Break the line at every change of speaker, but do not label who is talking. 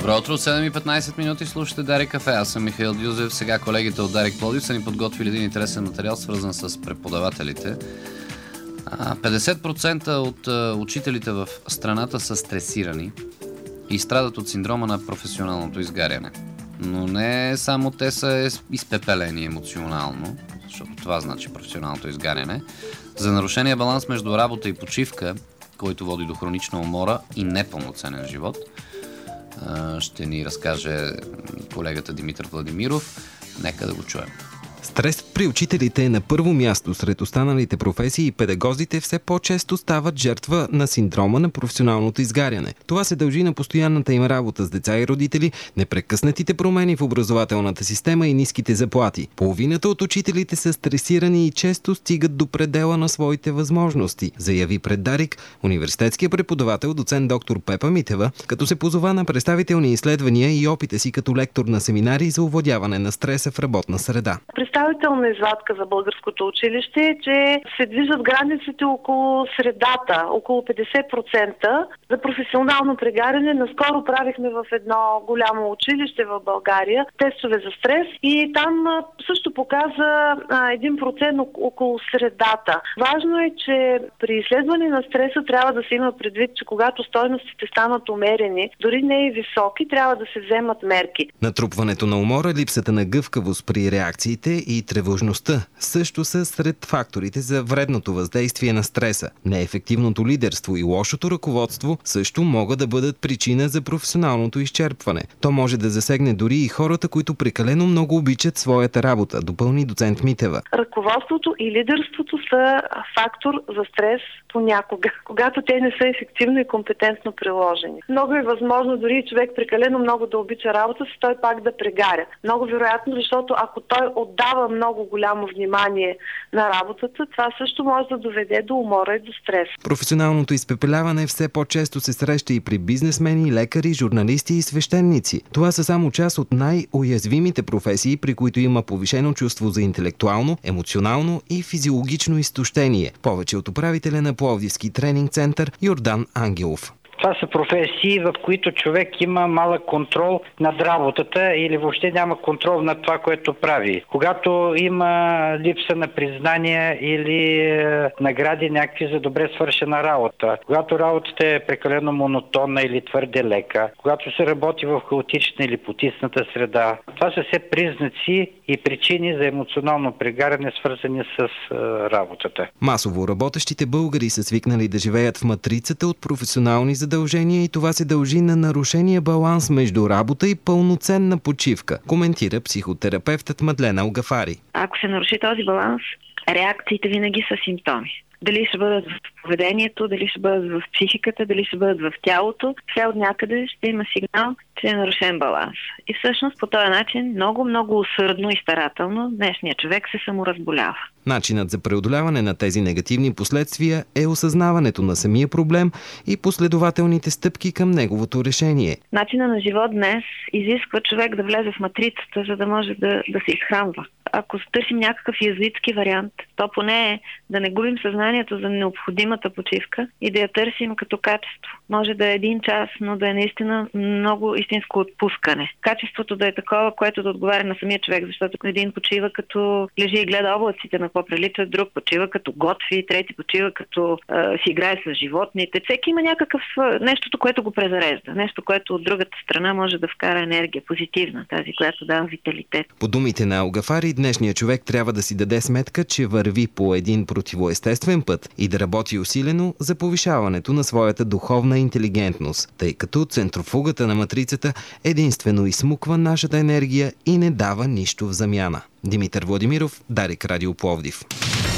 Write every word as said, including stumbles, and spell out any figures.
Добро утро, седем и петнайсет минути, слушате Дарик Кафе. Аз съм Михаил Дюзев. Сега колегите от Дарик Пловдив са ни подготвили един интересен материал, свързан с преподавателите. петдесет процента от учителите в страната са стресирани и страдат от синдрома на професионалното изгаряне. Но не само те са изпепелени емоционално, защото това значи професионалното изгаряне. За нарушения баланс между работа и почивка, който води до хронична умора и непълноценен живот, ще ни разкаже колегата Димитър Владимиров. Нека да го чуем.
Стресът при учителите е на първо място. Сред останалите професии и педагозите все по-често стават жертва на синдрома на професионалното изгаряне. Това се дължи на постоянната им работа с деца и родители, непрекъснатите промени в образователната система и ниските заплати. Половината от учителите са стресирани и често стигат до предела на своите възможности, заяви пред Дарик университетския преподавател доцент доктор Пепа Митева, като се позова на представителни изследвания и опита си като лектор на семинари за овладяване на стреса в работна среда.
Представителна извадка за българското училище е, че се движат границите около средата, около петдесет процента за професионално прегаряне. Наскоро правихме в едно голямо училище в България тестове за стрес и там също показа един процент около средата. Важно е, че при изследване на стреса трябва да се има предвид, че когато стойностите станат умерени, дори не и високи, трябва да се вземат мерки.
Натрупването на умора, липсата на гъвкавост при реакциите и тревожността също са сред факторите за вредното въздействие на стреса. Неефективното лидерство и лошото ръководство също могат да бъдат причина за професионалното изчерпване. То може да засегне дори и хората, които прекалено много обичат своята работа, допълни доцент Митева.
Ръководството и лидерството са фактор за стрес понякога, когато те не са ефективно и компетентно приложени. Много е възможно дори човек прекалено много да обича работа си, той пак да прегаря. Много вероятно, защото ако той отдава много голямо внимание на работата, това също може да доведе до умора и до стрес.
Професионалното изпепеляване все по-често се среща и при бизнесмени, лекари, журналисти и свещеници. Това са само част от най-уязвимите професии, при които има повишено чувство за интелектуално, емоционално и физиологично изтощение. Повече от управителя на Пловдивски тренинг център Йордан Ангелов.
Това са професии, в които човек има малък контрол над работата или въобще няма контрол над това, което прави. Когато има липса на признание или е, награди някакви за добре свършена работа, когато работата е прекалено монотонна или твърде лека, когато се работи в хаотична или потисната среда, това са все признаци и причини за емоционално прегаряне, свързани с е, работата.
Масово работещите българи са свикнали да живеят в матрицата от професионални задължения и това се дължи на нарушения баланс между работа и пълноценна почивка, коментира психотерапевтът Мадлена Алгафари.
Ако се наруши този баланс, реакциите винаги са симптоми. Дали ще бъдат в поведението, дали ще бъдат в психиката, дали ще бъдат в тялото, все от някъде ще има сигнал, че е нарушен баланс. И всъщност по този начин много, много усърдно и старателно днешният човек се саморазболява.
Начинът за преодоляване на тези негативни последствия е осъзнаването на самия проблем и последователните стъпки към неговото решение.
Начинът на живот днес изисква човек да влезе в матрицата, за да може да, да се изхранва. Ако търсим някакъв язуитски вариант, то поне е да не губим съзнанието за необходимата почивка и да я търсим като качество. Може да е един час, но да е наистина много истинско отпускане. Качеството да е такова, което да отговаря на самия човек, защото един почива като лежи и гледа облаците на какво прилича, друг почива като готви, трети почива като а, си играе с животните. Всеки има някакъв нещото, което го презарежда. Нещо, което от другата страна може да вкара енергия, позитивна, тази, която дава виталитет.
По думите на Алгафари, днешният човек трябва да си даде сметка, че върви по един противоестествен път и да работи усилено за повишаването на своята духовна интелигентност, тъй като центрофугата на матрицата единствено изсмуква нашата енергия и не дава нищо в замяна. Димитър Владимиров, Дарик Радио Пловдив.